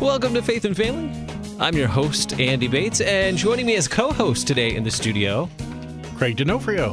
Welcome to Faith and Family. I'm your host, Andy Bates, and joining me as co-host today in the studio, Craig D'Onofrio.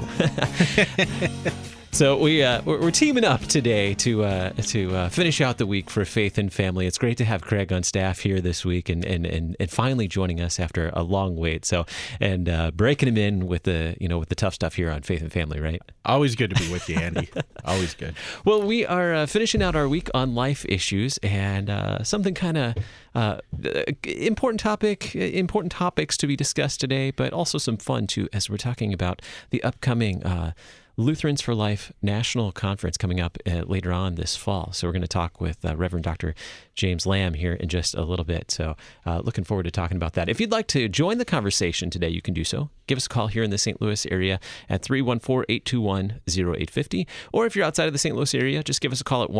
So we're teaming up today to finish out the week for Faith and Family. It's great to have Craig on staff here this week and finally joining us after a long wait. So breaking him in with the tough stuff here on Faith and Family, right? Always good to be with you, Andy. Always good. Well, we are finishing out our week on life issues and something kind of important topics to be discussed today, but also some fun too, as we're talking about the upcoming Lutherans for Life National Conference coming up later on this fall. So we're going to talk with Reverend Dr. James Lamb here in just a little bit. So looking forward to talking about that. If you'd like to join the conversation today, you can do so. Give us a call here in the St. Louis area at 314-821-0850. Or if you're outside of the St. Louis area, just give us a call at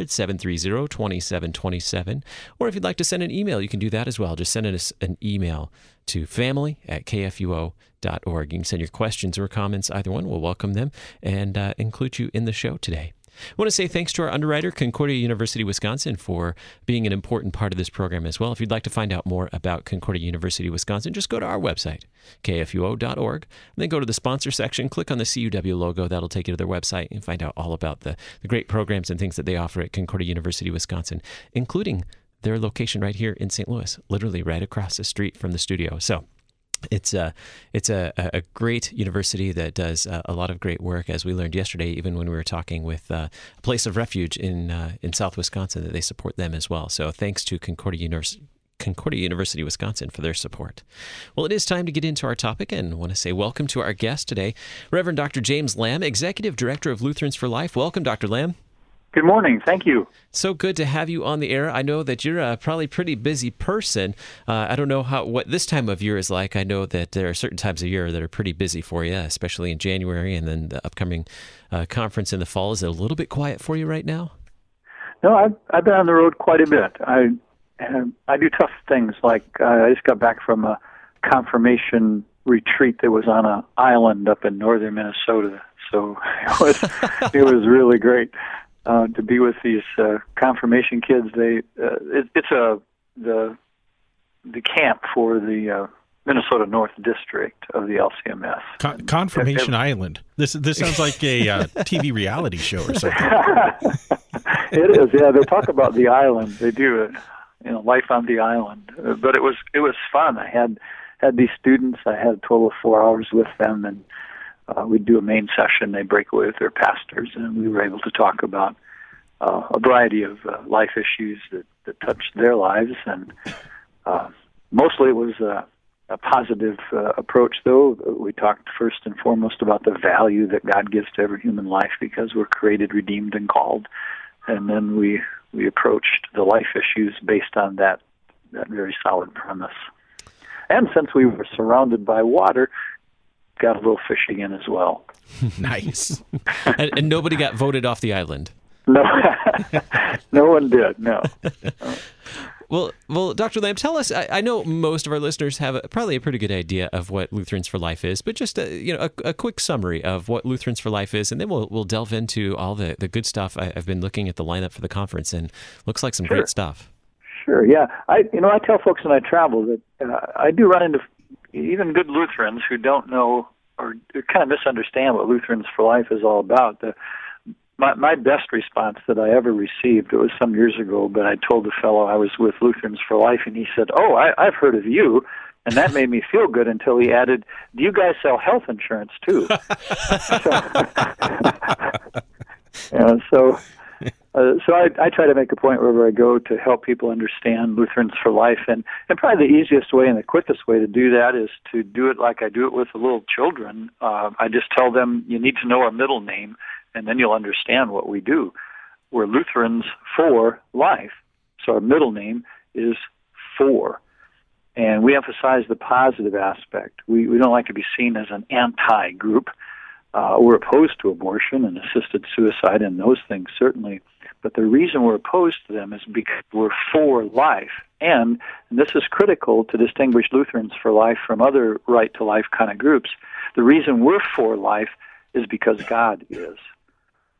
1-800-730-2727. Or if you'd like to send an email, you can do that as well. Just send us an email to family@kfuo.org. You can send your questions or comments, either one. We'll welcome them and include you in the show today. I want to say thanks to our underwriter, Concordia University, Wisconsin, for being an important part of this program as well. If you'd like to find out more about Concordia University, Wisconsin, just go to our website, kfuo.org, and then go to the sponsor section, click on the CUW logo. That'll take you to their website and find out all about the great programs and things that they offer at Concordia University, Wisconsin, including their location right here in St. Louis, literally right across the street from the studio. So it's a great university that does a lot of great work, as we learned yesterday, even when we were talking with a place of refuge in South Wisconsin, that they support them as well. So thanks to Concordia University, Wisconsin, for their support. Well, it is time to get into our topic, and I want to say welcome to our guest today, Reverend Dr. James Lamb, Executive Director of Lutherans for Life. Welcome, Dr. Lamb. Good morning. Thank you. So good to have you on the air. I know that you're a probably pretty busy person. I don't know what this time of year is like. I know that there are certain times of year that are pretty busy for you, especially in January, and then the upcoming conference in the fall. Is it a little bit quiet for you right now? No, I've been on the road quite a bit. I do tough things, like I just got back from a confirmation retreat that was on an island up in northern Minnesota. So it was really great. To be with these confirmation kids. It's the camp for the Minnesota North District of the LCMS. Confirmation Island. This sounds like a TV reality show or something. It is. Yeah, they talk about the island. They do life on the island. But it was fun. I had these students. I had a total of 4 hours with them, and we'd do a main session. They break away with their pastors, and we were able to talk about a variety of life issues that touched their lives. And mostly it was a positive approach, though. We talked first and foremost about the value that God gives to every human life because we're created, redeemed, and called. And then we approached the life issues based on that very solid premise. And since we were surrounded by water, got a little fishing in as well. Nice. and nobody got voted off the island. No, no one did. No. Well, Dr. Lamb, tell us. I know most of our listeners have probably a pretty good idea of what Lutherans for Life is, but just a quick summary of what Lutherans for Life is, and then we'll delve into all the good stuff. I've been looking at the lineup for the conference, and looks like some great stuff. Sure. Yeah. I tell folks when I travel that I do run into even good Lutherans who don't know or kind of misunderstand what Lutherans for Life is all about. My best response that I ever received, it was some years ago, but I told the fellow I was with Lutherans for Life, and he said, "Oh, I've heard of you," and that made me feel good until he added, "Do you guys sell health insurance too?" So I try to make a point wherever I go to help people understand Lutherans for Life, and probably the easiest way and the quickest way to do that is to do it like I do it with the little children. I just tell them, you need to know our middle name, and then you'll understand what we do. We're Lutherans for Life, so our middle name is for. And we emphasize the positive aspect. We don't like to be seen as an anti-group. We're opposed to abortion and assisted suicide and those things, certainly. But the reason we're opposed to them is because we're for life. And this is critical to distinguish Lutherans for Life from other right-to-life kind of groups. The reason we're for life is because God is.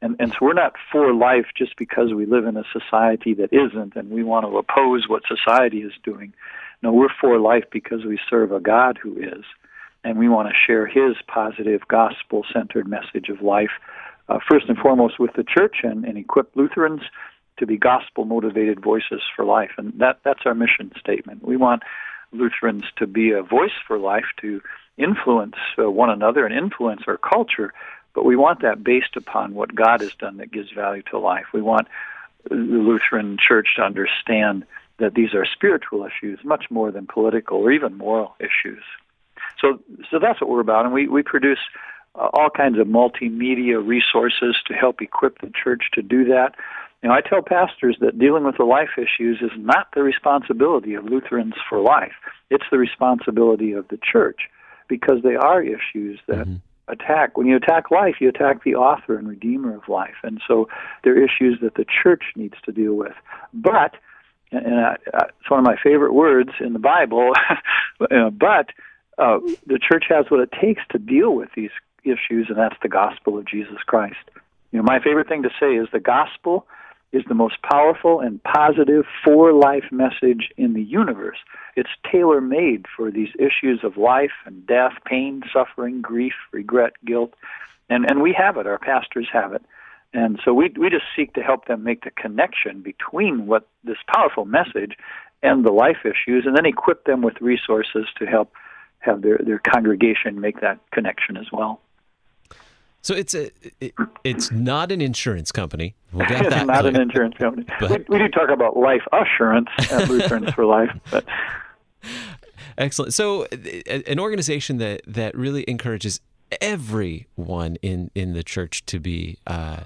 And so we're not for life just because we live in a society that isn't, and we want to oppose what society is doing. No, we're for life because we serve a God who is, and we want to share his positive gospel-centered message of life, first and foremost with the church, and equip Lutherans to be gospel-motivated voices for life. And that's our mission statement. We want Lutherans to be a voice for life, to influence one another and influence our culture, but we want that based upon what God has done that gives value to life. We want the Lutheran Church to understand that these are spiritual issues, much more than political or even moral issues. So that's what we're about, and we produce all kinds of multimedia resources to help equip the church to do that. I tell pastors that dealing with the life issues is not the responsibility of Lutherans for Life. It's the responsibility of the church, because they are issues that attack. When you attack life, you attack the author and redeemer of life. And so they're issues that the church needs to deal with. But, and it's one of my favorite words in the Bible, but the church has what it takes to deal with these issues, and that's the gospel of Jesus Christ. My favorite thing to say is the gospel is the most powerful and positive for-life message in the universe. It's tailor-made for these issues of life and death, pain, suffering, grief, regret, guilt. And we have it. Our pastors have it. And so we just seek to help them make the connection between what this powerful message and the life issues, and then equip them with resources to help have their congregation make that connection as well. So it's not an insurance company. We'll get that it's not clear. An insurance company. We do talk about life assurance at Lutherans for Life. But. Excellent. So an organization that really encourages everyone in the church to be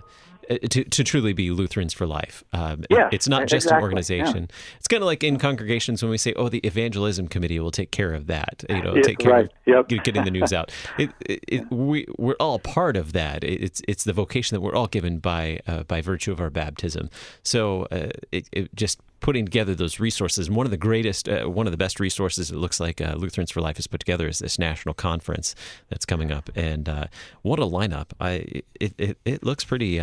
to truly be Lutherans for Life. It's not just an organization. Yeah. It's kind of like in congregations when we say, "Oh, the evangelism committee will take care of that." Take care of getting the news out. We're all part of that. It's the vocation that we're all given by virtue of our baptism. So it just putting together those resources. One of the best resources it looks like Lutherans for Life has put together is this national conference that's coming up, and what a lineup! It looks pretty.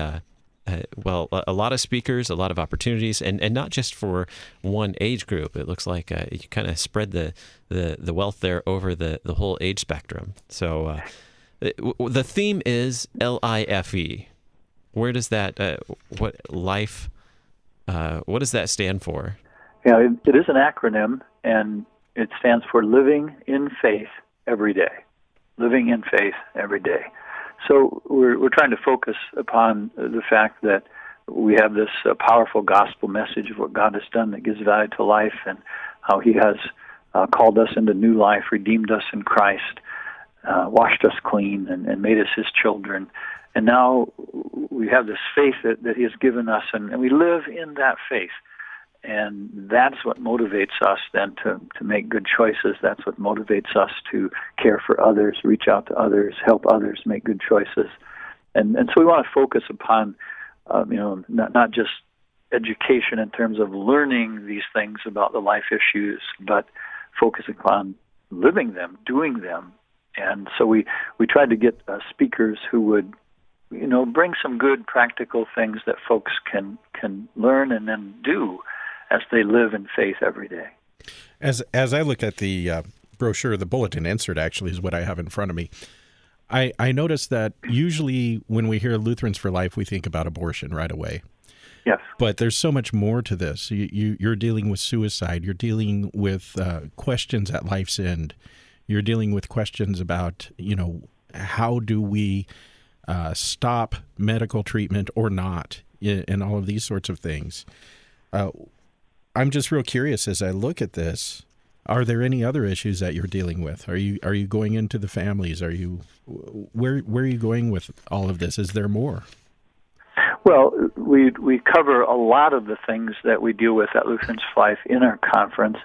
A lot of speakers, a lot of opportunities, and not just for one age group. It looks like you kind of spread the wealth there over the whole age spectrum. So the theme is LIFE. Where does that what does that stand for? Yeah, it is an acronym, and it stands for Living in Faith Every Day. Living in Faith Every Day. So we're trying to focus upon the fact that we have this powerful gospel message of what God has done that gives value to life, and how he has called us into new life, redeemed us in Christ, washed us clean, and made us his children. And now we have this faith that he has given us, and we live in that faith. And that's what motivates us then to make good choices. That's what motivates us to care for others, reach out to others, help others make good choices. And so we want to focus upon, not just education in terms of learning these things about the life issues, but focusing upon living them, doing them. And so we tried to get speakers who would, bring some good practical things that folks can learn and then do as they live in faith every day. As I look at the brochure, the bulletin insert actually is what I have in front of me. I noticed that usually when we hear Lutherans for Life, we think about abortion right away. Yes. But there's so much more to this. You're dealing with suicide. You're dealing with questions at life's end. You're dealing with questions about, how do we stop medical treatment or not, and all of these sorts of things. I'm just real curious as I look at this. Are there any other issues that you're dealing with? Are you going into the families? Where are you going with all of this? Is there more? Well, we cover a lot of the things that we deal with at Lutherans for Life in our conference,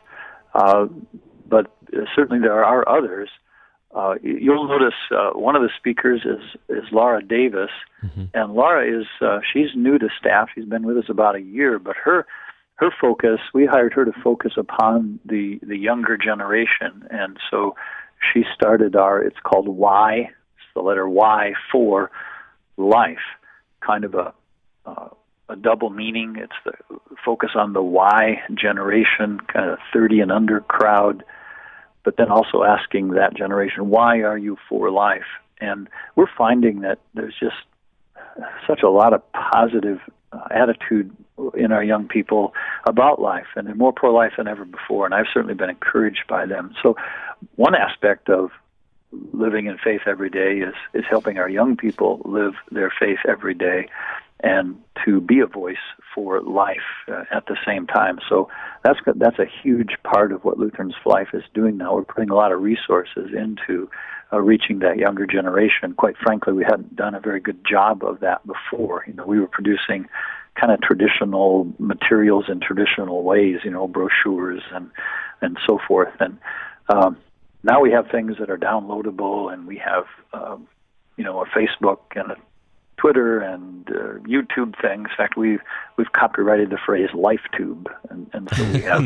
but certainly there are others. You'll notice one of the speakers is Laura Davis, and Laura she's new to staff. She's been with us about a year, but her focus, we hired her to focus upon the younger generation, and so she started it's called Y, it's the letter Y for Life. kind of a double meaning. It's the focus on the why generation, kind of 30 and under crowd, but then also asking that generation, why are you for life? And we're finding that there's just such a lot of positive attitude in our young people about life, and they're more pro-life than ever before, and I've certainly been encouraged by them. So one aspect of living in faith every day is helping our young people live their faith every day and to be a voice for life at the same time. So that's a huge part of what Lutherans for Life is doing now. We're putting a lot of resources into reaching that younger generation. Quite frankly, we hadn't done a very good job of that before. We were producing kind of traditional materials in traditional ways, brochures and so forth. And now we have things that are downloadable, and we have a Facebook and a Twitter and YouTube things. In fact, we've copyrighted the phrase LifeTube, and so we have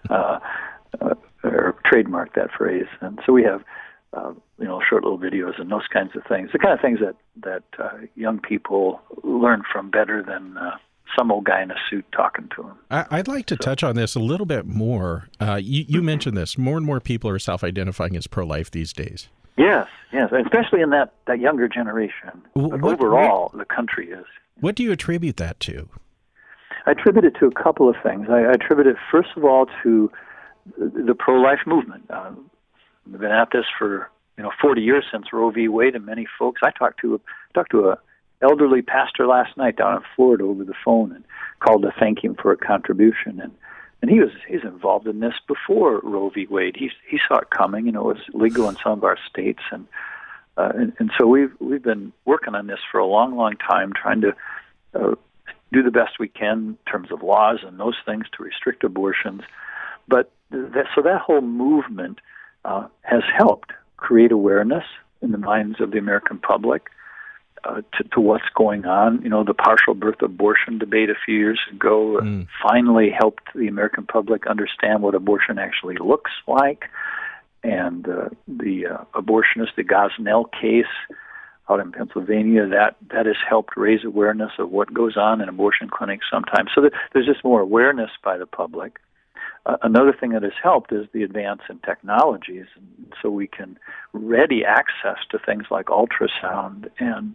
or trademarked that phrase. And so we have short little videos and those kinds of things. The kind of things that young people learn from better than some old guy in a suit talking to them. I'd like to touch on this a little bit more. You mentioned this. More and more people are self-identifying as pro-life these days. Yes, especially in that younger generation. But overall, the country is. What do you attribute that to? I attribute it to a couple of things. I attribute it, first of all, to the pro-life movement. We've been at this for 40 years since Roe v. Wade, and many folks. I talked to a elderly pastor last night down in Florida over the phone and called to thank him for a contribution. And he's involved in this before Roe v. Wade. He saw it coming. It was legal in some of our states, and so we've been working on this for a long, long time, trying to do the best we can in terms of laws and those things to restrict abortions. But that whole movement has helped create awareness in the minds of the American public to what's going on. The partial birth abortion debate a few years ago finally helped the American public understand what abortion actually looks like. And the abortionist, the Gosnell case out in Pennsylvania, that has helped raise awareness of what goes on in abortion clinics sometimes. So there's just more awareness by the public. Another thing that has helped is the advance in technologies, so we can ready access to things like ultrasound, and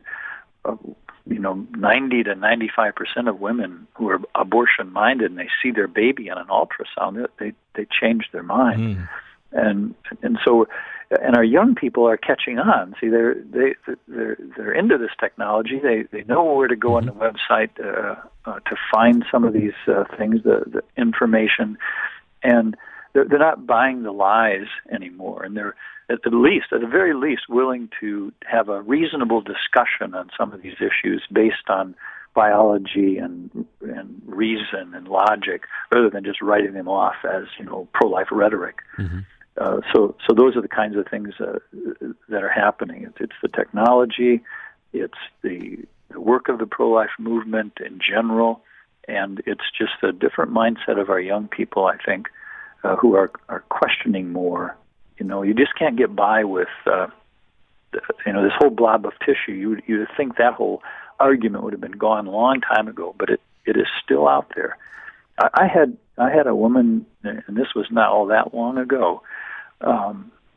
90 to 95% of women who are abortion-minded and they see their baby on an ultrasound, they change their mind, and so our young people are catching on. See, they're into this technology. They know where to go on the website to find some of these things, the information. And they're not buying the lies anymore, and they're at the very least, willing to have a reasonable discussion on some of these issues based on biology and reason and logic, rather than just writing them off as pro-life rhetoric. So those are the kinds of things that are happening. It's the technology, it's the work of the pro-life movement in general. And it's just a different mindset of our young people, I think, who are questioning more. You just can't get by with, this whole blob of tissue. You'd think that whole argument would have been gone a long time ago, but it is still out there. I had a woman, and this was not all that long ago. I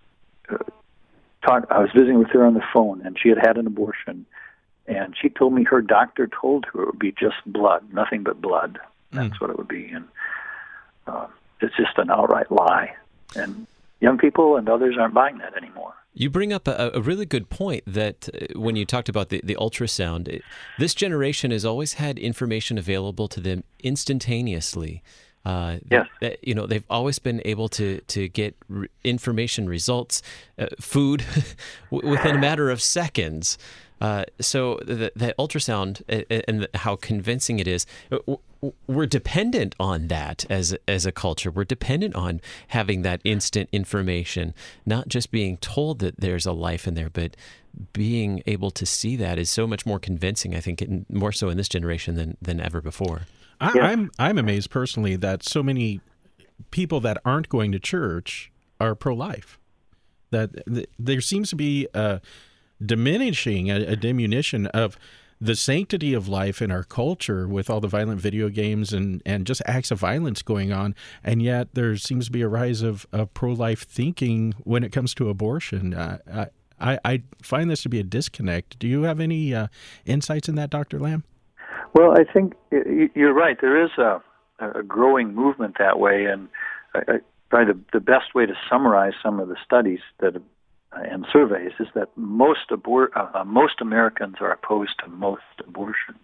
was visiting with her on the phone, and she had an abortion. And she told me her doctor told her it would be just blood, nothing but blood. That's what it would be. And it's just an outright lie. And young people and others aren't buying that anymore. You bring up a really good point that when you talked about the ultrasound, this generation has always had information available to them instantaneously. Yes. They've always been able to get information, results, food within a matter of seconds. So the ultrasound and how convincing it is, we're dependent on that as a culture. We're dependent on having that instant information, not just being told that there's a life in there, but being able to see that is so much more convincing, I think, more so in this generation than ever before. I'm amazed personally that so many people that aren't going to church are pro-life. That there seems to be a diminution of the sanctity of life in our culture with all the violent video games and just acts of violence going on, and yet there seems to be a rise of pro-life thinking when it comes to abortion. I find this to be a disconnect. Do you have any insights in that, Dr. Lamb? Well, I think you're right. There is a growing movement that way, and probably the best way to summarize some of the studies that and surveys is that most Americans are opposed to most abortions,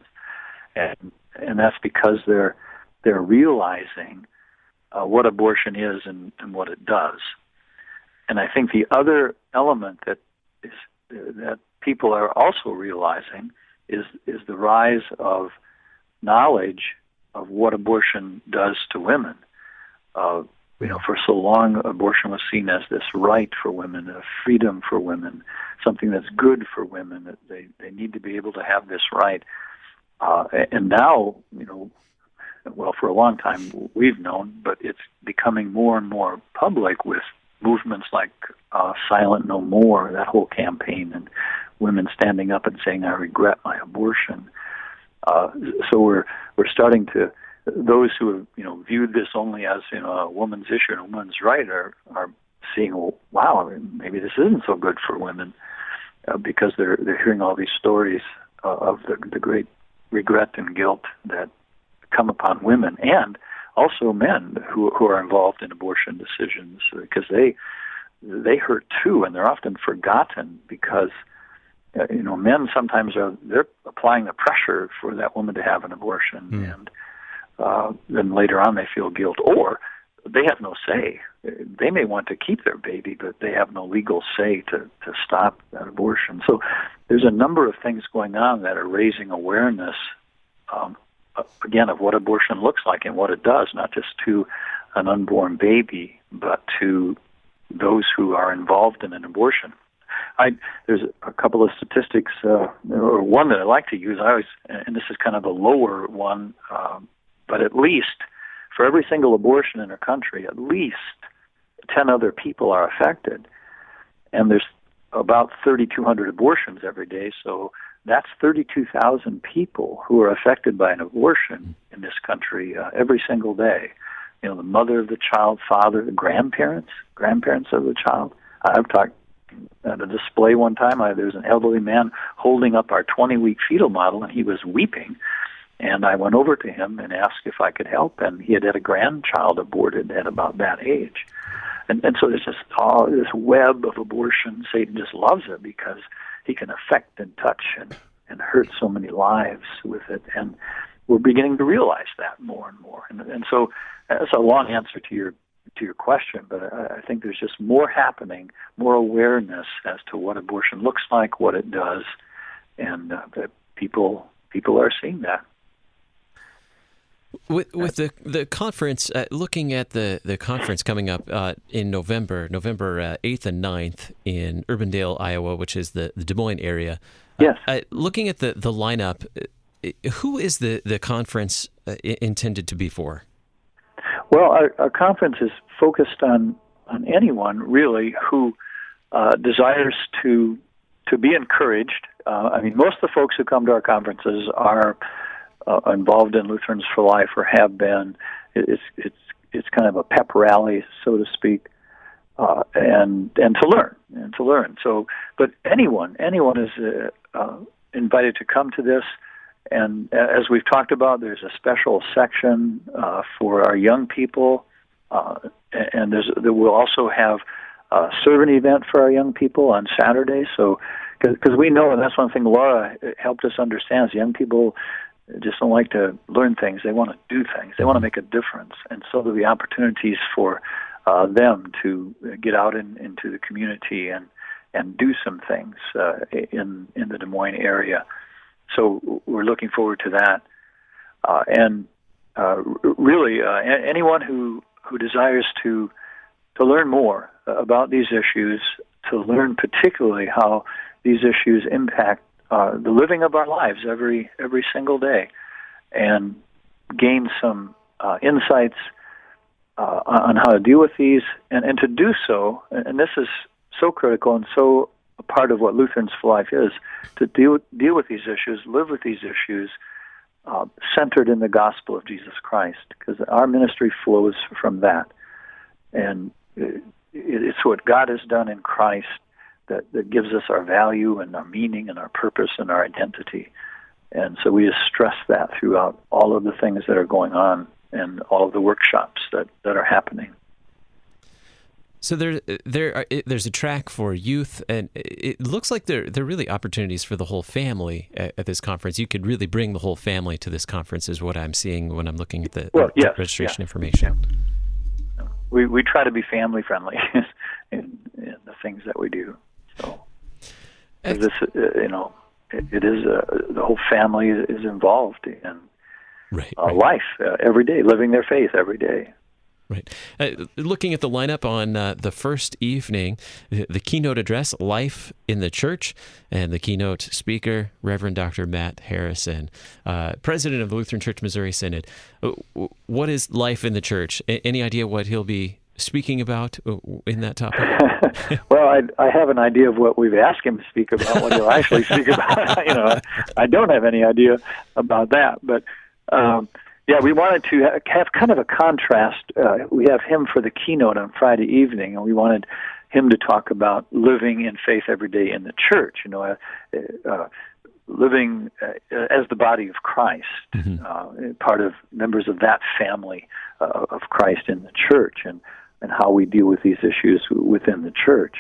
and that's because they're realizing what abortion is and what it does. And I think the other element that people are also realizing is the rise of knowledge of what abortion does to women. For so long, abortion was seen as this right for women, a freedom for women, something that's good for women, that they need to be able to have this right. And now, for a long time we've known, but it's becoming more and more public with movements like Silent No More, that whole campaign, and women standing up and saying, "I regret my abortion." So we're starting to. Those who have viewed this only as a woman's issue and a woman's right are seeing, well, wow, maybe this isn't so good for women, because they're hearing all these stories of the great regret and guilt that come upon women and also men who are involved in abortion decisions, because they hurt too, and they're often forgotten because men sometimes they're applying the pressure for that woman to have an abortion, and then later on they feel guilt, or they have no say. They may want to keep their baby, but they have no legal say to stop that abortion. So there's a number of things going on that are raising awareness, again, of what abortion looks like and what it does, not just to an unborn baby, but to those who are involved in an abortion. There's a couple of statistics, or one that I like to use. And this is kind of a lower one, but at least for every single abortion in our country, at least 10 other people are affected. And there's about 3,200 abortions every day, so that's 32,000 people who are affected by an abortion in this country every single day. The mother of the child, father, the grandparents of the child. I've talked at a display one time. There was an elderly man holding up our 20-week fetal model, and he was weeping. And I went over to him and asked if I could help, and he had a grandchild aborted at about that age. And so there's just this web of abortion. Satan just loves it because he can affect and touch and hurt so many lives with it. And we're beginning to realize that more and more. And so that's a long answer to your question, but I think there's just more happening, more awareness as to what abortion looks like, what it does, and that people are seeing that. With the conference, looking at the conference coming up in November 8th and 9th in Urbandale, Iowa, which is the Des Moines area. Yes. Looking at the lineup, who is the conference intended to be for? Well, our conference is focused on anyone really who desires to be encouraged. Most of the folks who come to our conferences are involved in Lutherans for Life or have been. It's kind of a pep rally, so to speak, and to learn. So, but anyone is invited to come to this. And as we've talked about, there's a special section for our young people, and we'll also have a servant event for our young people on Saturday. So, because we know, and that's one thing Laura helped us understand, is young people just don't like to learn things. They want to do things. They want to make a difference. And so there'll be opportunities for them to get out into the community and do some things in the Des Moines area. So we're looking forward to that. Really, anyone who desires to learn more about these issues, to learn particularly how these issues impact the living of our lives every single day, and gain some insights on how to deal with these, and to do so, and this is so critical and so a part of what Lutherans for Life is, to deal with these issues, live with these issues, centered in the gospel of Jesus Christ, because our ministry flows from that. And it's what God has done in Christ that gives us our value and our meaning and our purpose and our identity. And so we just stress that throughout all of the things that are going on and all of the workshops that are happening. So there's a track for youth, and it looks like there are really opportunities for the whole family at this conference. You could really bring the whole family to this conference, is what I'm seeing when I'm looking at the registration information. Yeah. We try to be family friendly in the things that we do. So this, it is the whole family is involved in life every day, living their faith every day. Right. Looking at the lineup on the first evening, the keynote address, Life in the Church, and the keynote speaker, Reverend Dr. Matt Harrison, president of the Lutheran Church Missouri Synod. What is life in the church? Any idea what he'll be speaking about in that topic? Well, I have an idea of what we've asked him to speak about, what he'll actually speak about. I don't have any idea about that, but we wanted to have kind of a contrast. We have him for the keynote on Friday evening, and we wanted him to talk about living in faith every day in the church, living as the body of Christ, part of members of that family of Christ in the church, and how we deal with these issues within the church.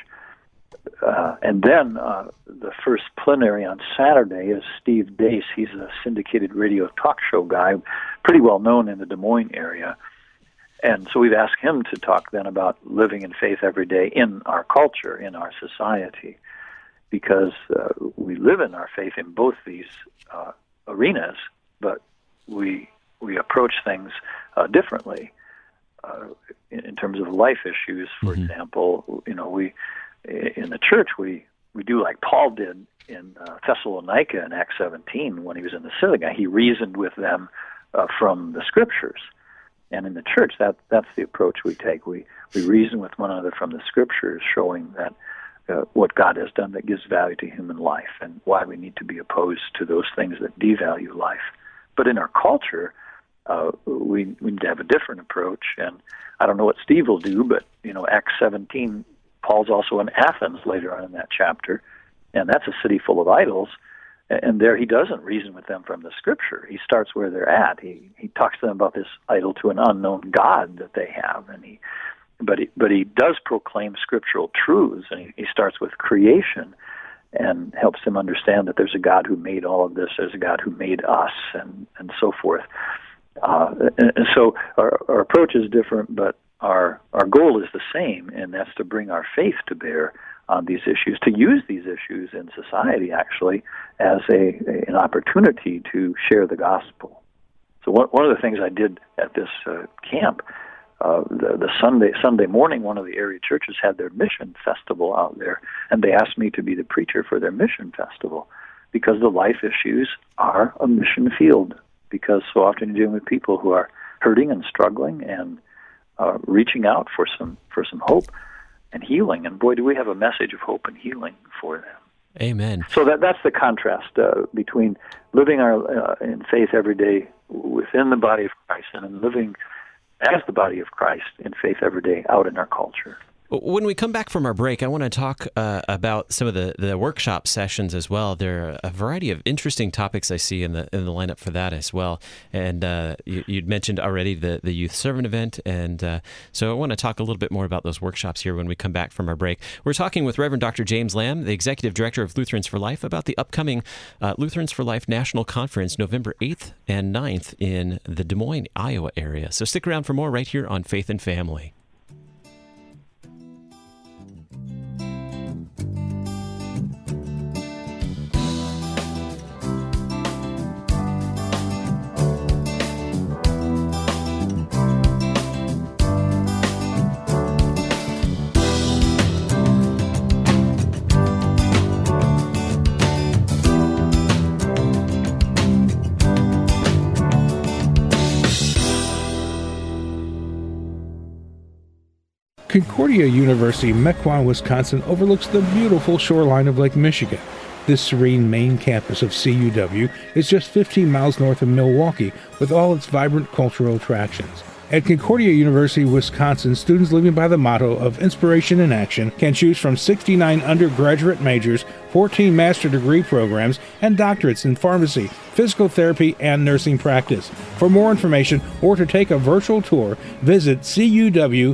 And then the first plenary on Saturday is Steve Deace. He's a syndicated radio talk show guy, pretty well known in the Des Moines area. And so we've asked him to talk then about living in faith every day in our culture, in our society, because we live in our faith in both these arenas, but we approach things differently. In terms of life issues, for example, we in the church, we do like Paul did in Thessalonica in Acts 17 when he was in the synagogue. He reasoned with them from the Scriptures. And in the church, that's the approach we take. We reason with one another from the Scriptures, showing that what God has done that gives value to human life and why we need to be opposed to those things that devalue life. But in our culture, we need to have a different approach. And I don't know what Steve will do, but, Acts 17, Paul's also in Athens later on in that chapter, and that's a city full of idols, and there he doesn't reason with them from the Scripture. He starts where they're at. He talks to them about this idol to an unknown God that they have, but he does proclaim scriptural truths, and he starts with creation and helps them understand that there's a God who made all of this, there's a God who made us, and so forth. And so our approach is different, but our goal is the same, and that's to bring our faith to bear on these issues, to use these issues in society, actually, as an opportunity to share the gospel. So one of the things I did at this camp, the Sunday morning, one of the area churches had their mission festival out there, and they asked me to be the preacher for their mission festival, because the life issues are a mission field, because so often you're dealing with people who are hurting and struggling and reaching out for some hope and healing. And boy, do we have a message of hope and healing for them. Amen. So that's the contrast between living in faith every day within the body of Christ and living as the body of Christ in faith every day out in our culture. When we come back from our break, I want to talk about some of the workshop sessions as well. There are a variety of interesting topics I see in the lineup for that as well. And you'd mentioned already the Youth Servant event, and so I want to talk a little bit more about those workshops here when we come back from our break. We're talking with Reverend Dr. James Lamb, the Executive Director of Lutherans for Life, about the upcoming Lutherans for Life National Conference, November 8th and 9th in the Des Moines, Iowa area. So stick around for more right here on Faith and Family. Concordia University, Mequon, Wisconsin overlooks the beautiful shoreline of Lake Michigan. This serene main campus of CUW is just 15 miles north of Milwaukee, with all its vibrant cultural attractions. At Concordia University, Wisconsin, students living by the motto of inspiration in action can choose from 69 undergraduate majors, 14 master degree programs, and doctorates in pharmacy, physical therapy, and nursing practice. For more information or to take a virtual tour, visit cuw.edu.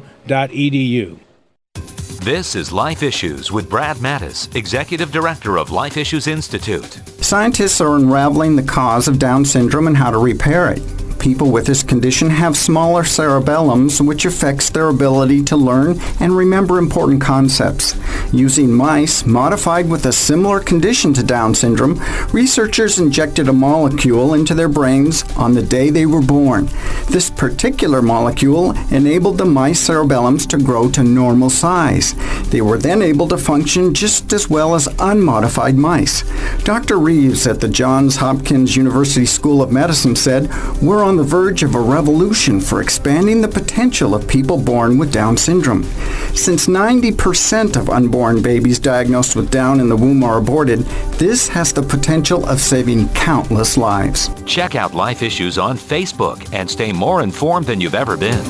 This is Life Issues with Brad Mattis, Executive Director of Life Issues Institute. Scientists are unraveling the cause of Down syndrome and how to repair it. People with this condition have smaller cerebellums, which affects their ability to learn and remember important concepts. Using mice modified with a similar condition to Down syndrome, researchers injected a molecule into their brains on the day they were born. This particular molecule enabled the mice cerebellums to grow to normal size. They were then able to function just as well as unmodified mice. Dr. Reeves at the Johns Hopkins University School of Medicine said, "We're on the verge of a revolution for expanding the potential of people born with Down syndrome. Since 90% of unborn babies diagnosed with Down in the womb are aborted, this has the potential of saving countless lives." Check out Life Issues on Facebook and stay more informed than you've ever been.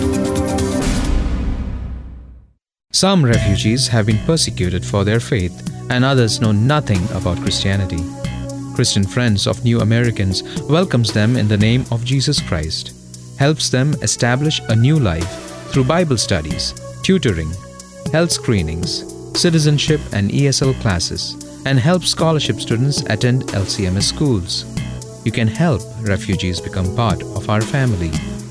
Some refugees have been persecuted for their faith, and others know nothing about Christianity. Christian Friends of New Americans welcomes them in the name of Jesus Christ, helps them establish a new life through Bible studies, tutoring, health screenings, citizenship and ESL classes, and helps scholarship students attend LCMS schools. You can help refugees become part of our family.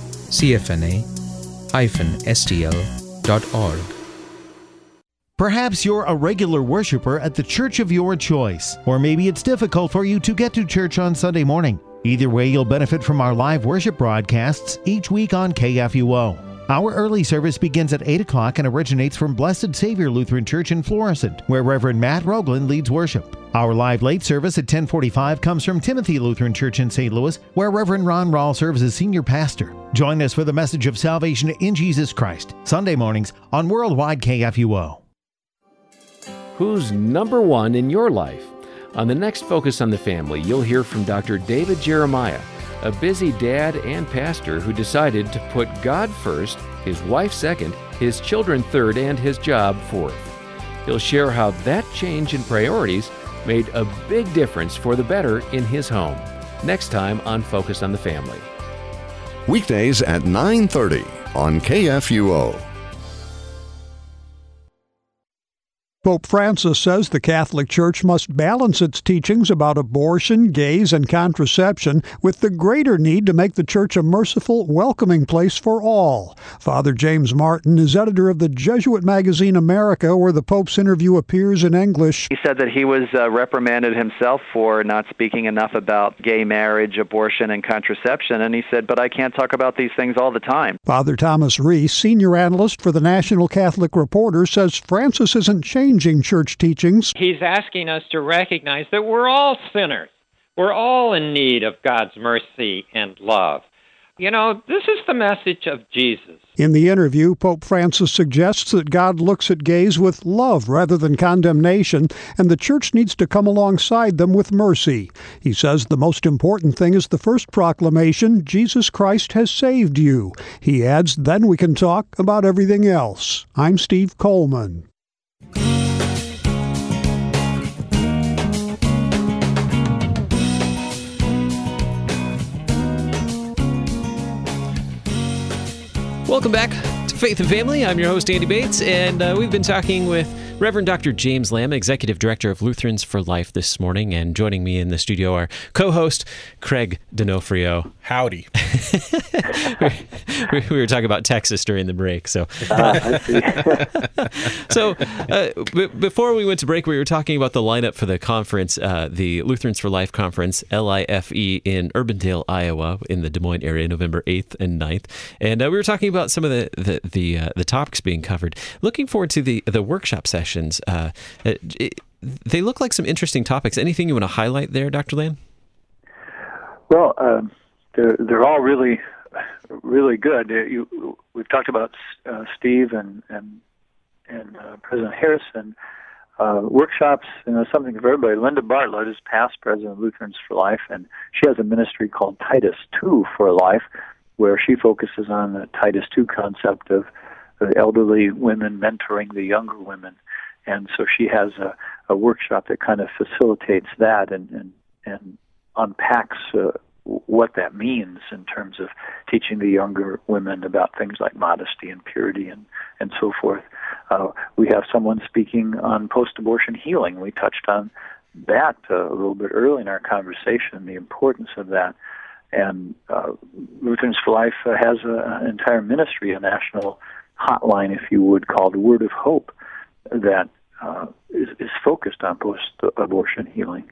cfna-stl.org. Perhaps you're a regular worshiper at the church of your choice, or maybe it's difficult for you to get to church on Sunday morning. Either way, you'll benefit from our live worship broadcasts each week on KFUO. Our early service begins at 8 o'clock and originates from Blessed Savior Lutheran Church in Florissant, where Reverend Matt Rogland leads worship. Our live late service at 10:45 comes from Timothy Lutheran Church in St. Louis, where Reverend Ron Rahl serves as senior pastor. Join us for the message of salvation in Jesus Christ, Sunday mornings on Worldwide KFUO. Who's number one in your life? On the next Focus on the Family, you'll hear from Dr. David Jeremiah, a busy dad and pastor who decided to put God first, his wife second, his children third, and his job fourth. He'll share how that change in priorities made a big difference for the better in his home. Next time on Focus on the Family. Weekdays at 9:30 on KFUO. Pope Francis says the Catholic Church must balance its teachings about abortion, gays, and contraception with the greater need to make the Church a merciful, welcoming place for all. Father James Martin is editor of the Jesuit magazine America, where the Pope's interview appears in English. He said that he was reprimanded himself for not speaking enough about gay marriage, abortion, and contraception, and he said, but I can't talk about these things all the time. Father Thomas Rees, senior analyst for the National Catholic Reporter, says Francis isn't changing church teachings. He's asking us to recognize that we're all sinners. We're all in need of God's mercy and love. You know, this is the message of Jesus. In the interview, Pope Francis suggests that God looks at gays with love rather than condemnation, and the church needs to come alongside them with mercy. He says the most important thing is the first proclamation, Jesus Christ has saved you. He adds, then we can talk about everything else. I'm Steve Coleman. Welcome back to Faith and Family. I'm your host, Andy Bates, and we've been talking with Reverend Dr. James Lamb, Executive Director of Lutherans for Life this morning, and joining me in the studio, our co-host, Craig D'Onofrio. Howdy. we were talking about Texas during the break, so. I see. So before we went to break, we were talking about the lineup for the conference, the Lutherans for Life Conference, LIFE, in Urbandale, Iowa, in the Des Moines area, November 8th and 9th. And we were talking about some of the topics being covered. Looking forward to the workshop sessions. They look like some interesting topics. Anything you want to highlight there, Dr. Lamb? Well, they're all really really good. We've talked about Steve and President Harrison. Workshops, something for everybody. Linda Bartlett is past president of Lutherans for Life, and she has a ministry called Titus II for Life, where she focuses on the Titus II concept of the elderly women mentoring the younger women. And so she has a workshop that kind of facilitates that and unpacks what that means in terms of teaching the younger women about things like modesty and purity and so forth. We have someone speaking on post-abortion healing. We touched on that a little bit early in our conversation, the importance of that. And Lutherans for Life has an entire ministry, a national hotline, if you would, called Word of Hope, that is focused on post-abortion healing.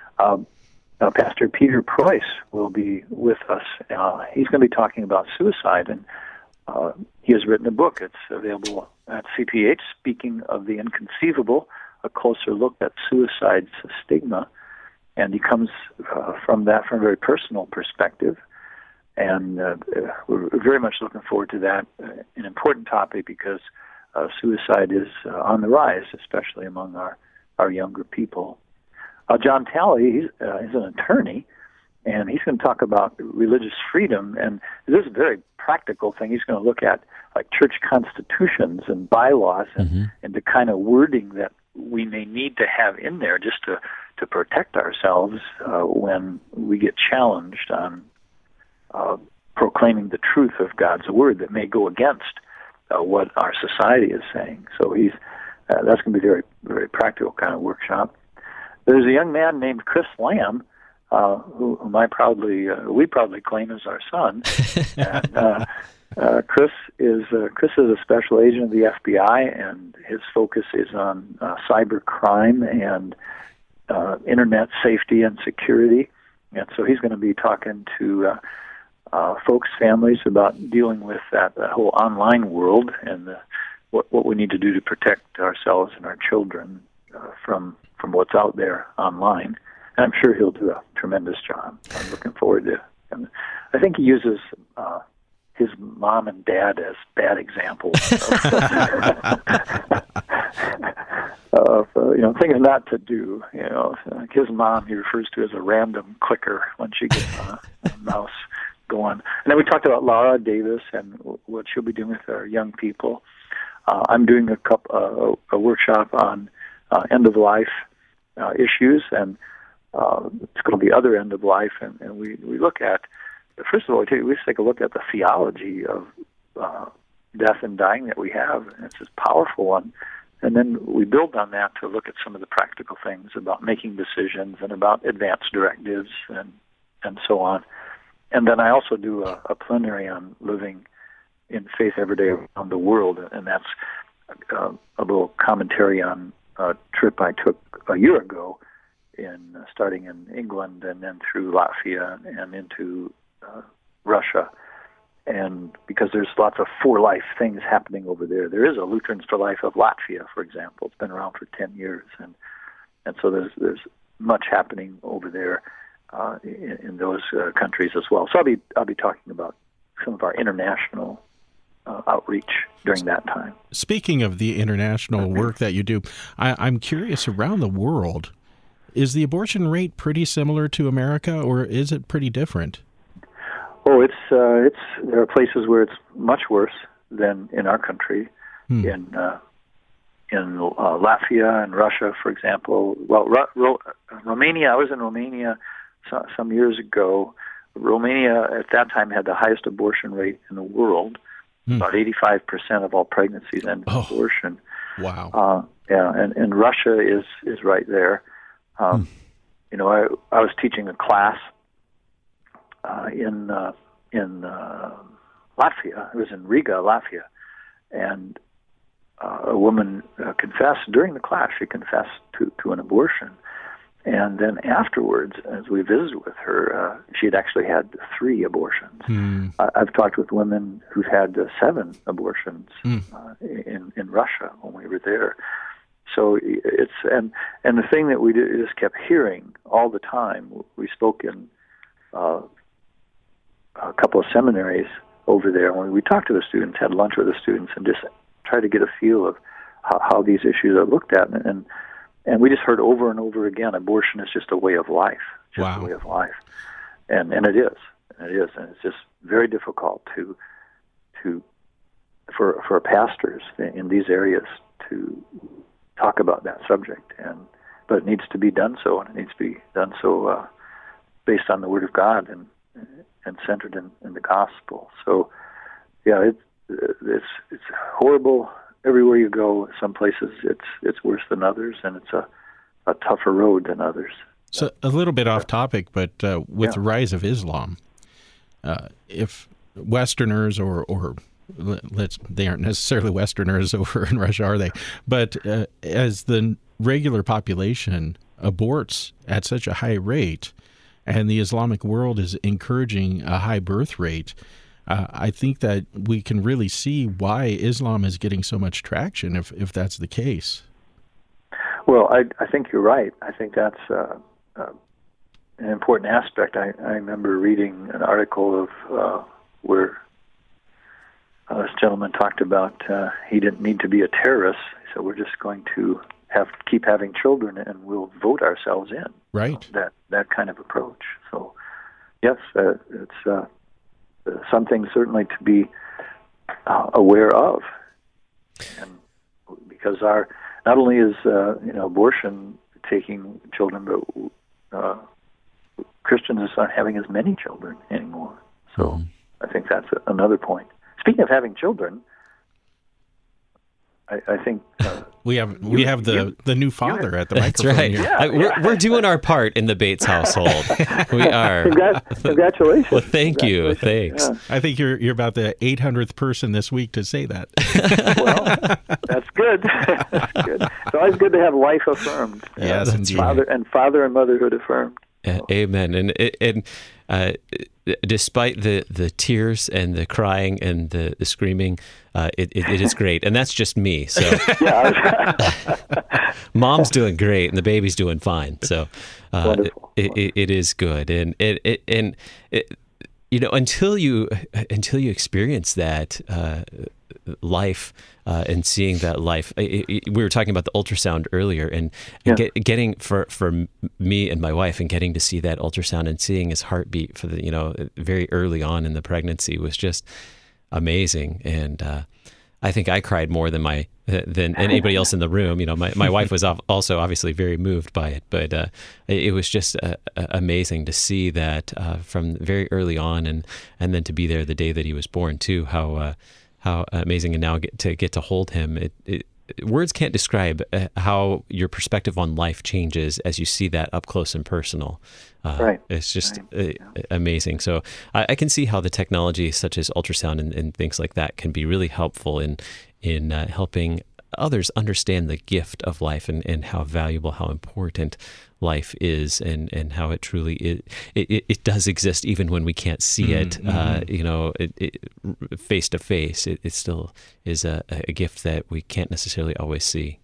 Pastor Peter Preuss will be with us. He's going to be talking about suicide, and he has written a book. It's available at CPH, Speaking of the Inconceivable, a closer look at suicide's stigma. And he comes from that from a very personal perspective. And we're very much looking forward to that, an important topic because suicide is on the rise, especially among our younger people. John Talley, he's an attorney, and he's going to talk about religious freedom. And this is a very practical thing. He's going to look at like church constitutions and bylaws and the kind of wording that we may need to have in there just to protect ourselves when we get challenged on proclaiming the truth of God's word that may go against what our society is saying. So that's going to be a very, very practical kind of workshop. There's a young man named Chris Lamb, whom we proudly claim as our son. And, Chris is a special agent of the FBI, and his focus is on cyber crime and internet safety and security. And so he's going to be talking to folks, families, about dealing with that whole online world and what we need to do to protect ourselves and our children from what's out there online. And I'm sure he'll do a tremendous job. I'm looking forward to him. I think he uses his mom and dad as bad examples of things not to do. Like his mom, he refers to as a random clicker when she gets a mouse going. And then we talked about Laura Davis and what she'll be doing with our young people. I'm doing a workshop on end of life issues, and it's going to be other end of life, and we look at. First of all, we just take a look at the theology of death and dying that we have, and it's a powerful one. And then we build on that to look at some of the practical things about making decisions and about advance directives and so on. And then I also do a plenary on living in faith every day around the world, and that's a little commentary on a trip I took a year ago, starting in England and then through Latvia and into Russia, and because there's lots of for life things happening over there. There is a Lutherans for Life of Latvia, for example. It's been around for 10 years, and so there's much happening over there in those countries as well. So I'll be talking about some of our international outreach during that time. Speaking of the international work that you do, I'm curious, around the world, is the abortion rate pretty similar to America, or is it pretty different? Oh, there are places where it's much worse than in our country. In Latvia and Russia, for example. Well, Romania. I was in Romania some years ago. Romania at that time had the highest abortion rate in the world. About 85% of all pregnancies end in abortion. Wow. And Russia is right there. I was teaching a class in Latvia. I was in Riga, Latvia, and a woman confessed during the class. She confessed to an abortion, and then afterwards, as we visited with her, she had actually had 3 abortions. I've talked with women who've had 7 abortions in Russia when we were there. So it's and the thing that we just kept hearing all the time. We spoke in a couple of seminaries over there. When we talked to the students, had lunch with the students, and just tried to get a feel of how these issues are looked at. And we just heard over and over again, abortion is just a way of life, a way of life. And it is. And it's just very difficult for pastors in these areas to talk about that subject. But it needs to be done so, and it needs to be done so based on the Word of God and centered in the gospel. So, yeah, it's horrible everywhere you go. Some places it's worse than others, and it's a tougher road than others. So a little bit off topic, but with the rise of Islam, if Westerners or they aren't necessarily Westerners over in Russia, are they? But as the regular population aborts at such a high rate, and the Islamic world is encouraging a high birth rate, I think that we can really see why Islam is getting so much traction if that's the case. Well, I think you're right. I think that's an important aspect. I remember reading an article of where this gentleman talked about he didn't need to be a terrorist, so we're just going to keep having children and we'll vote ourselves in. Right. That kind of approach. So, yes, it's something certainly to be aware of, and because not only is abortion taking children, but Christians aren't having as many children anymore. So I think that's another point. Speaking of having children, I think we have the new father at the microphone. That's right. Here. We're doing our part in the Bates household. We are. Congratulations. Well, thank you. Thanks. Yeah. I think you're about the 800th person this week to say that. Well, that's good. That's good. It's always good to have life affirmed. Yes, indeed. Father and motherhood affirmed. Amen. And despite the tears and the crying and the screaming, it is great. And that's just me. So Mom's doing great and the baby's doing fine. So it is good. And until you experience that life and seeing that life, we were talking about the ultrasound earlier, and getting for me and my wife, and getting to see that ultrasound and seeing his heartbeat for the very early on in the pregnancy was just amazing. And I think I cried more than anybody else in the room. My wife was also obviously very moved by it, but it was just amazing to see that from very early on, and then to be there the day that he was born too. How amazing, and now get to hold him. Words can't describe how your perspective on life changes as you see that up close and personal. Right. It's just amazing. So I can see how the technology such as ultrasound and things like that can be really helpful in helping others understand the gift of life and how valuable, how important life is, and how it truly is. It does exist even when we can't see it. Face to face. It still is a gift that we can't necessarily always see.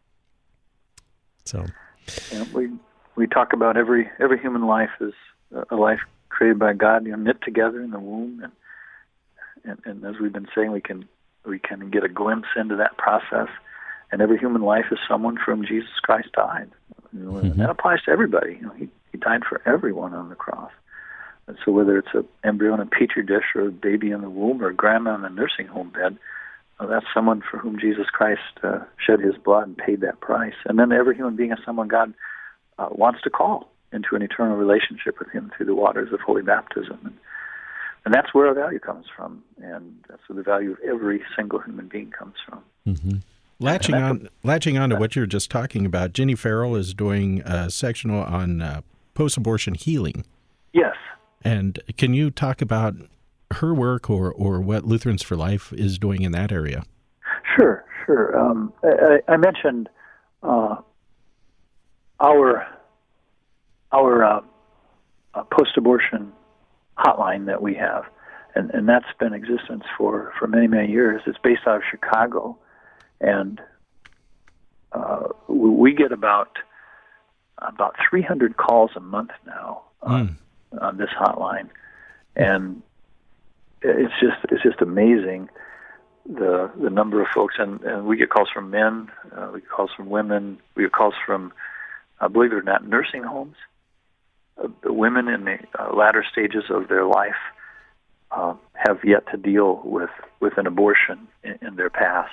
So, we talk about every human life is a life created by God, knit together in the womb, and as we've been saying, we can get a glimpse into that process. And every human life is someone for whom Jesus Christ died. And that applies to everybody. He died for everyone on the cross. And so whether it's an embryo in a petri dish or a baby in the womb or a grandma in a nursing home bed, that's someone for whom Jesus Christ shed his blood and paid that price. And then every human being is someone God wants to call into an eternal relationship with him through the waters of holy baptism. And that's where our value comes from. And that's where the value of every single human being comes from. Mm-hmm. Latching on to what you were just talking about, Jenny Farrell is doing a sectional on post-abortion healing. Yes. And can you talk about her work or what Lutherans for Life is doing in that area? Sure. I mentioned our post-abortion hotline that we have, and that's been in existence for many, many years. It's based out of Chicago. And we get about 300 calls a month now on this hotline, and it's just amazing the number of folks, and we get calls from men, we get calls from women, we get calls from, believe it or not, nursing homes. The women in the latter stages of their life have yet to deal with an abortion in their past.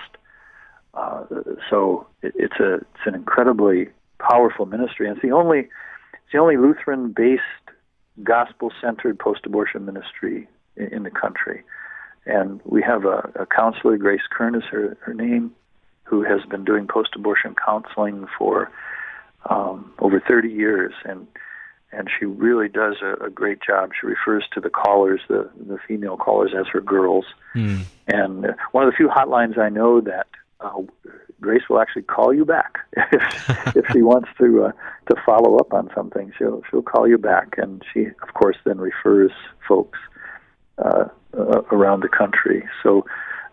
So it's an incredibly powerful ministry, and it's the only Lutheran-based, gospel-centered post-abortion ministry in the country. And we have a counselor, Grace Kern is her name, who has been doing post-abortion counseling for over 30 years, and she really does a great job. She refers to the callers, the female callers, as her girls. Mm. And one of the few hotlines I know that Grace will actually call you back if she wants to follow up on something. She'll call you back, and she, of course, then refers folks around the country. So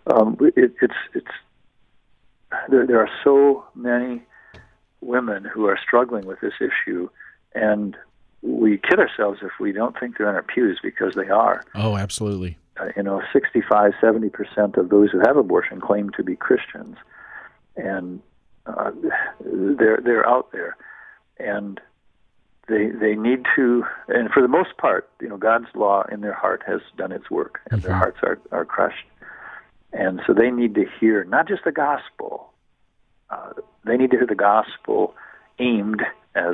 there are so many women who are struggling with this issue, and we kid ourselves if we don't think they're in our pews, because they are. Oh, absolutely. 65-70% of those who have abortion claim to be Christians, and they're out there, and they need to. And for the most part, God's law in their heart has done its work, and their hearts are crushed, and so they need to hear not just the gospel. They need to hear the gospel aimed, as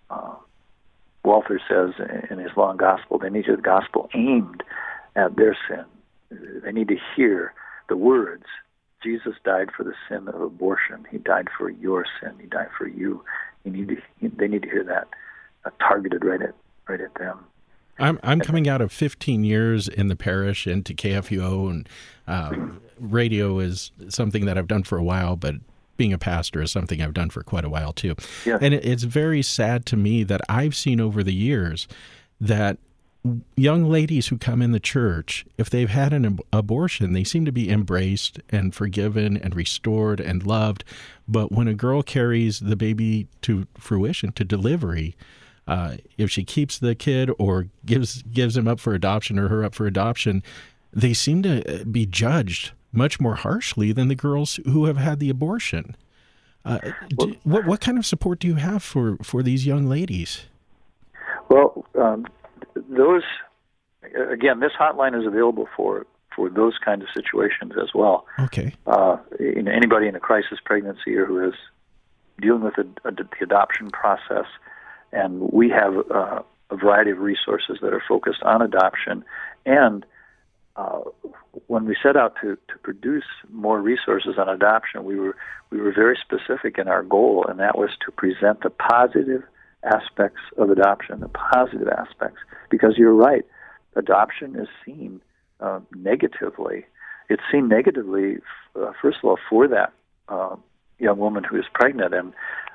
Walther says in his long gospel. They need to hear the gospel aimed at their sin. They need to hear the words, Jesus died for the sin of abortion. He died for your sin. He died for you. They need to hear that targeted right at them. I'm coming out of 15 years in the parish into KFUO, and radio is something that I've done for a while, but being a pastor is something I've done for quite a while too. Yeah. And it's very sad to me that I've seen over the years that young ladies who come in the church, if they've had an abortion, they seem to be embraced and forgiven and restored and loved. But when a girl carries the baby to fruition, to delivery, if she keeps the kid or gives him up for adoption or her up for adoption, they seem to be judged much more harshly than the girls who have had the abortion. What kind of support do you have for these young ladies? Well, those, again, this hotline is available for those kinds of situations as well. Okay. Anybody in a crisis pregnancy or who is dealing with the adoption process, and we have a variety of resources that are focused on adoption. And when we set out to produce more resources on adoption, we were very specific in our goal, and that was to present the positive aspects of adoption, the positive aspects, because you're right, adoption is seen negatively. It's seen negatively, first of all, for that young woman who is pregnant, and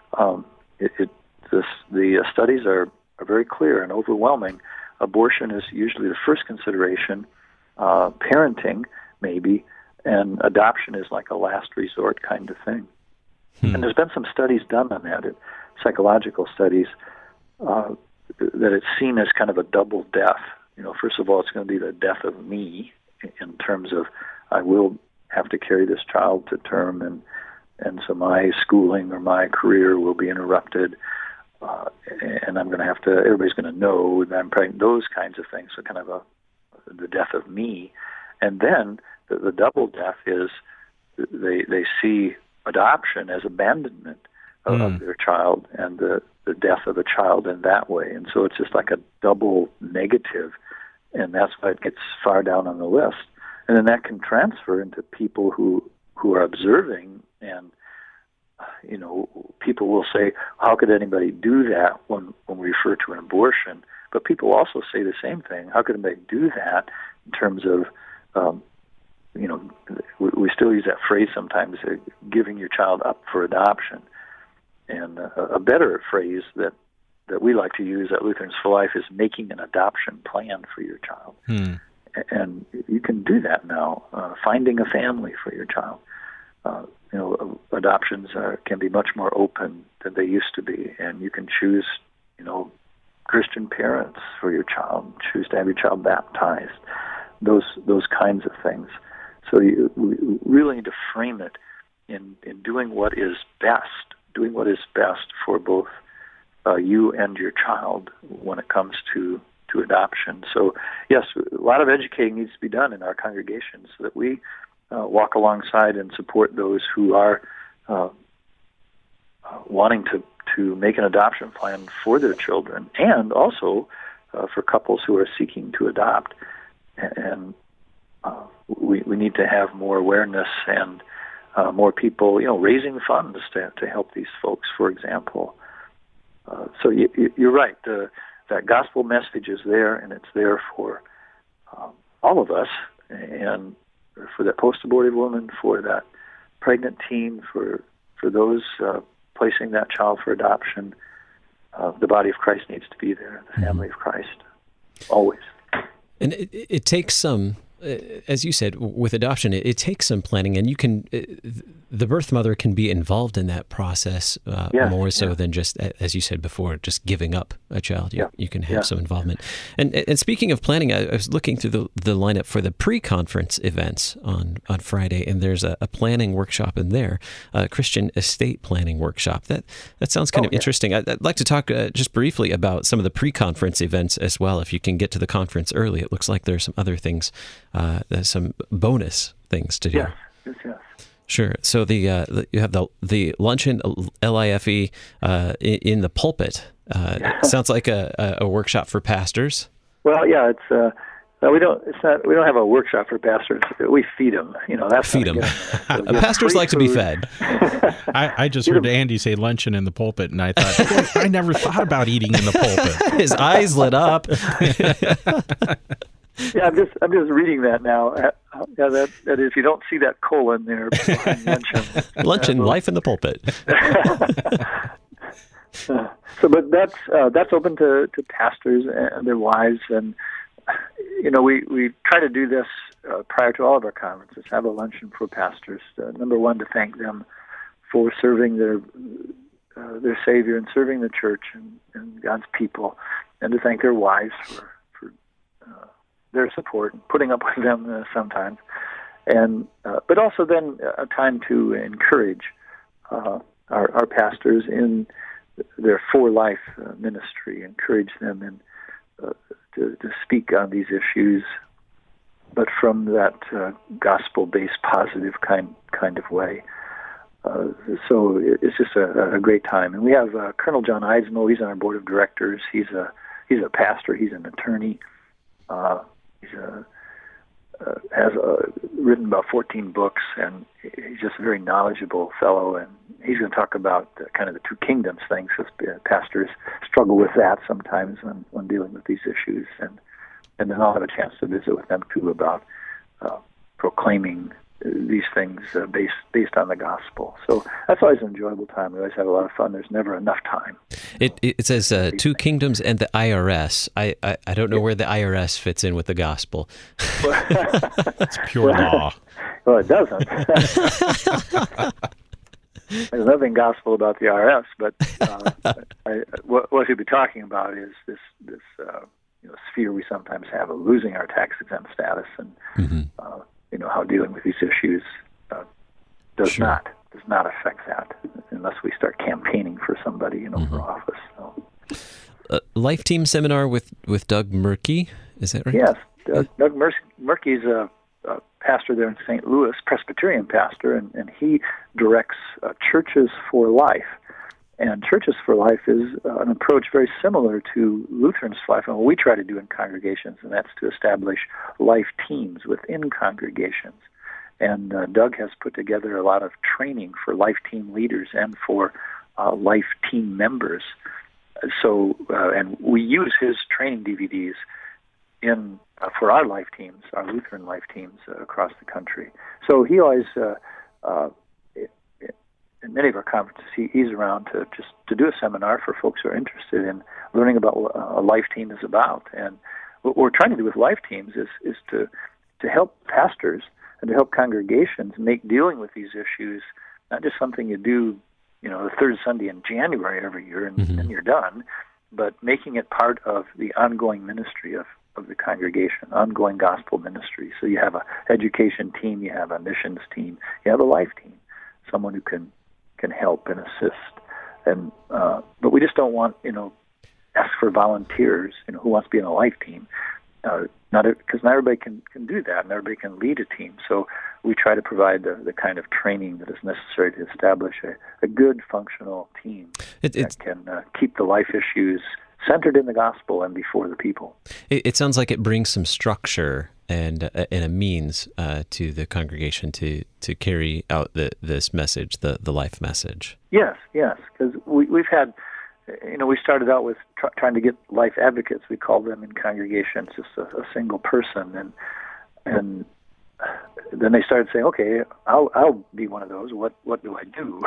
the studies are very clear and overwhelming. Abortion is usually the first consideration, parenting maybe, and adoption is like a last resort kind of thing. And there's been some studies done on that, psychological studies, that it's seen as kind of a double death. First of all, it's going to be the death of me in terms of I will have to carry this child to term, and so my schooling or my career will be interrupted, and I'm going to have to, everybody's going to know that I'm pregnant, those kinds of things, so kind of the death of me. And then the double death is they see adoption as abandonment of their child and the death of a child in that way. And so it's just like a double negative, and that's why it gets far down on the list. And then that can transfer into people who are observing, and people will say, how could anybody do that when we refer to an abortion? But people also say the same thing. How could anybody do that in terms of, we still use that phrase sometimes, giving your child up for adoption. And a better phrase that we like to use at Lutherans for Life is making an adoption plan for your child. And you can do that now, finding a family for your child. Adoptions can be much more open than they used to be, and you can choose, Christian parents for your child, choose to have your child baptized. those kinds of things. So we really need to frame it in doing what is best for both you and your child when it comes to adoption. So yes, a lot of educating needs to be done in our congregations so that we walk alongside and support those who are wanting to make an adoption plan for their children, and also for couples who are seeking to adopt. And we need to have more awareness and more people, raising funds to help these folks, for example. So you're right. That gospel message is there, and it's there for all of us, and for that post-abortive woman, for that pregnant teen, for those placing that child for adoption. The body of Christ needs to be there, the family of Christ, always. And it takes some, as you said, with adoption, it takes some planning, and the birth mother can be involved in that process more so than just, as you said before, just giving up a child. You can have some involvement. And speaking of planning, I was looking through the lineup for the pre-conference events on Friday, and there's a planning workshop in there, a Christian estate planning workshop. That sounds kind of interesting. I'd like to talk just briefly about some of the pre-conference events as well. If you can get to the conference early, it looks like there's some other things, there's some bonus things to do. Yes. Sure. So you have the luncheon, LIFE, in the pulpit. Sounds like a workshop for pastors. Well, yeah, it's we don't have a workshop for pastors. We feed them. That's feed them. Pastors like to be fed. I just heard Andy say luncheon in the pulpit, and I thought, I never thought about eating in the pulpit. His eyes lit up. Yeah, I'm just reading that now. That if you don't see that colon there behind luncheon, life in the pulpit. But that's open to pastors and their wives, and we try to do this prior to all of our conferences. Have a luncheon for pastors. Number one, to thank them for serving their Savior and serving the church and God's people, and to thank their wives for their support and putting up with them sometimes, and but also then a time to encourage our pastors in their For Life ministry, encourage them in to speak on these issues, but from that gospel-based, positive kind of way. So it's just a great time, and we have Colonel John Eidsmoe. He's on our board of directors. He's a pastor. He's an attorney. Has written about 14 books, and he's just a very knowledgeable fellow, and he's going to talk about kind of the two kingdoms things, because pastors struggle with that sometimes when dealing with these issues, and then I'll have a chance to visit with them too about proclaiming these things based on the gospel. So that's always an enjoyable time. We always have a lot of fun. There's never enough time. It says two kingdoms and the IRS. I don't know where the IRS fits in with the gospel. It's pure law. Well, it doesn't. There's nothing gospel about the IRS, but what he'll be talking about is this sphere we sometimes have of losing our tax-exempt status, and how dealing with these issues does not affect that unless we start campaigning for somebody for office. So. Life Team seminar with Doug Murky, is that right? Yes, Doug Murky is a pastor there in St. Louis, Presbyterian pastor, and he directs Churches for Life. And Churches for Life is an approach very similar to Lutheran's Life, and what we try to do in congregations, and that's to establish life teams within congregations. And Doug has put together a lot of training for life team leaders and for life team members. So, and we use his training DVDs for our life teams, our Lutheran life teams across the country. So he always in many of our conferences, he's around to do a seminar for folks who are interested in learning about what a life team is about. And what we're trying to do with life teams is to help pastors and to help congregations make dealing with these issues not just something you do, the third Sunday in January every year and then you're done, but making it part of the ongoing ministry of of the congregation, ongoing gospel ministry. So you have an education team, you have a missions team, you have a life team, someone who can help and assist. And but we just don't want, ask for volunteers, who wants to be in a life team. Because not everybody can do that, and everybody can lead a team. So we try to provide the kind of training that is necessary to establish a good, functional team that can keep the life issues centered in the gospel and before the people. It sounds like it brings some structure and a means to the congregation to carry out this message, the life message. Yes, because we've had, we started out with trying to get life advocates. We call them in congregations, just a single person, and then they started saying, "Okay, I'll be one of those. What do I do?"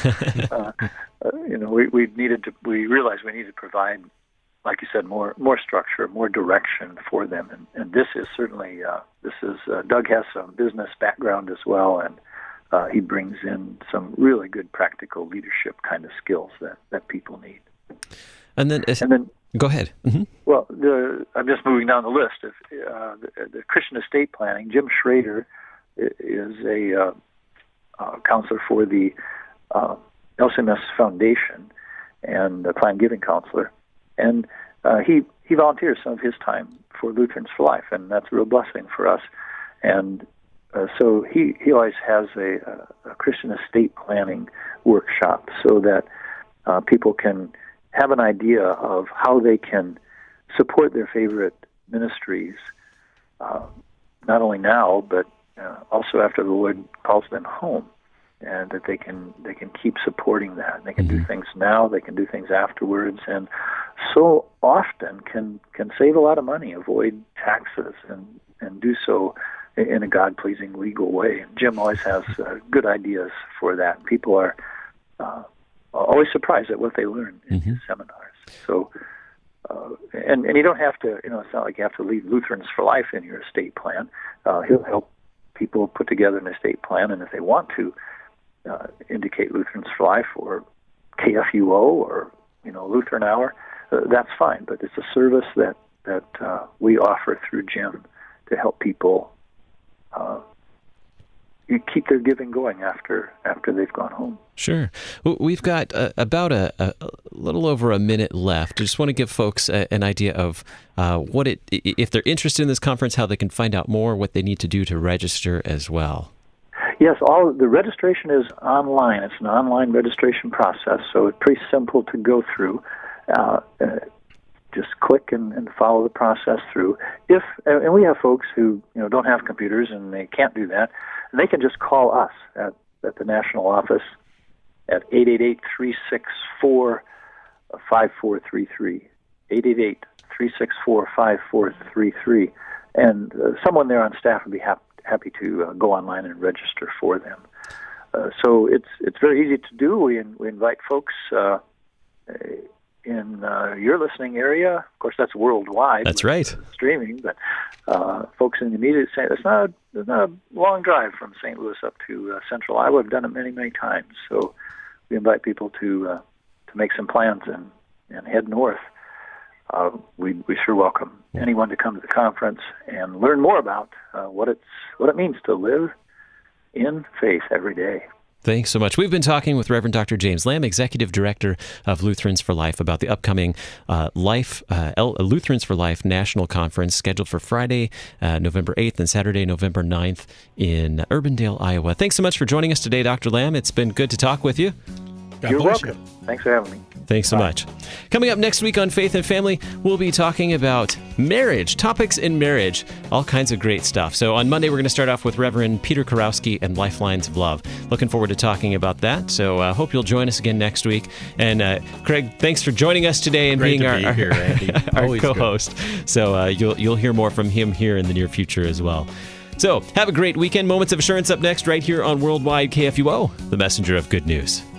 We realized we needed to provide, like you said, more structure, more direction for them, and this is certainly Doug has some business background as well, and he brings in some really good practical leadership kind of skills that people need. And then go ahead. Mm-hmm. Well, I'm just moving down the list. The Christian estate planning, Jim Schrader is a counselor for the LCMS Foundation and a planned giving counselor. And he volunteers some of his time for Lutherans for Life, and that's a real blessing for us. And so he always has a Christian estate planning workshop so that people can have an idea of how they can support their favorite ministries, not only now, but also after the Lord calls them home, and that they can keep supporting that. They can do things now, they can do things afterwards, and so often can save a lot of money, avoid taxes, and do so in a God-pleasing legal way. And Jim always has good ideas for that. People are always surprised at what they learn in his seminars. So, and you don't have to, it's not like you have to leave Lutherans for Life in your estate plan. He'll help people put together an estate plan, and if they want to indicate Lutherans for Life or KFUO or Lutheran Hour, that's fine. But it's a service that we offer through Jim to help people keep their giving going after they've gone home. Sure. We've got about a little over a minute left. I just want to give folks an idea of if they're interested in this conference, how they can find out more, what they need to do to register as well. Yes, all the registration is online. It's an online registration process, so it's pretty simple to go through. Just click and follow the process through. And we have folks who don't have computers and they can't do that, and they can just call us at the national office at 888-364-5433. 888-364-5433, and someone there on staff would be happy to go online and register for them. So it's very easy to do. We invite folks in your listening area. Of course, that's worldwide. That's right. Streaming, but folks in the immediate St. It's not a long drive from St. Louis up to Central Iowa. I've done it many, many times. So we invite people to make some plans and head north. We sure welcome anyone to come to the conference and learn more about what it means to live in faith every day. Thanks so much. We've been talking with Reverend Dr. James Lamb, Executive Director of Lutherans for Life, about the upcoming Lutherans for Life National Conference scheduled for Friday, November 8th and Saturday, November 9th in Urbandale, Iowa. Thanks so much for joining us today, Dr. Lamb. It's been good to talk with you. You're welcome. Thanks for having me. Thanks so much. Coming up next week on Faith and Family, we'll be talking about marriage, topics in marriage, all kinds of great stuff. So on Monday, we're going to start off with Reverend Peter Kurowski and Lifelines of Love. Looking forward to talking about that. So I hope you'll join us again next week. And Craig, thanks for joining us today and being our co-host. Good. So you'll hear more from him here in the near future as well. So have a great weekend. Moments of Assurance up next right here on Worldwide KFUO, the messenger of good news.